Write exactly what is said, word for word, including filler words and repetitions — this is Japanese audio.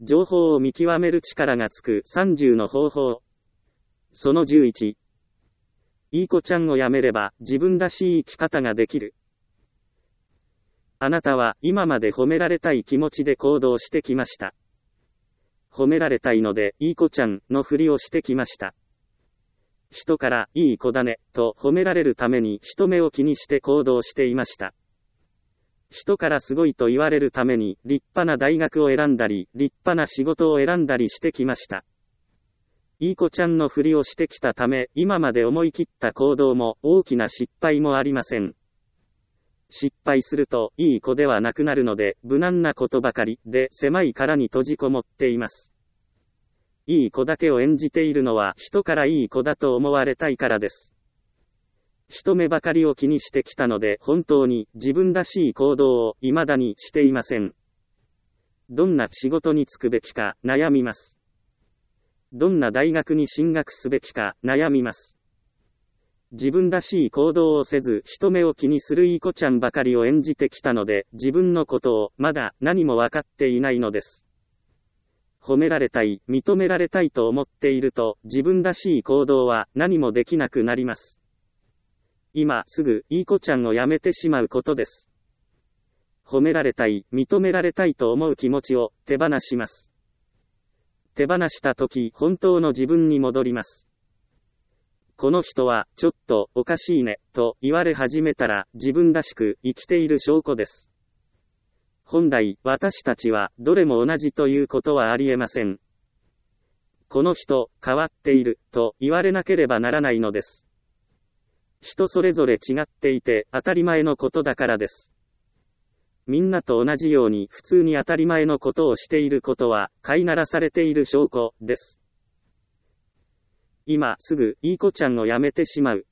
情報を見極める力がつくさんじゅうの方法。そのじゅういち。いい子ちゃんをやめれば自分らしい生き方ができる。あなたは今まで褒められたい気持ちで行動してきました。褒められたいのでいい子ちゃんのふりをしてきました。人からいい子だねと褒められるために人目を気にして行動していました。人からすごいと言われるために立派な大学を選んだり立派な仕事を選んだりしてきました。いい子ちゃんのふりをしてきたため今まで思い切った行動も大きな失敗もありません。失敗するといい子ではなくなるので無難なことばかりで狭い殻に閉じこもっています。いい子だけを演じているのは人からいい子だと思われたいからです。人目ばかりを気にしてきたので本当に自分らしい行動を未だにしていません。どんな仕事に就くべきか悩みます。どんな大学に進学すべきか悩みます。自分らしい行動をせず人目を気にするいい子ちゃんばかりを演じてきたので自分のことをまだ何も分かっていないのです。褒められたい、認められたいと思っていると自分らしい行動は何もできなくなります。今すぐいい子ちゃんをやめてしまうことです。褒められたい、認められたいと思う気持ちを手放します。手放したとき本当の自分に戻ります。この人はちょっとおかしいねと言われ始めたら自分らしく生きている証拠です。本来私たちはどれも同じということはありえません。この人変わっていると言われなければならないのです。人それぞれ違っていて当たり前のことだからです。みんなと同じように普通に当たり前のことをしていることは飼いならされている証拠です。今すぐいい子ちゃんをやめてしまう。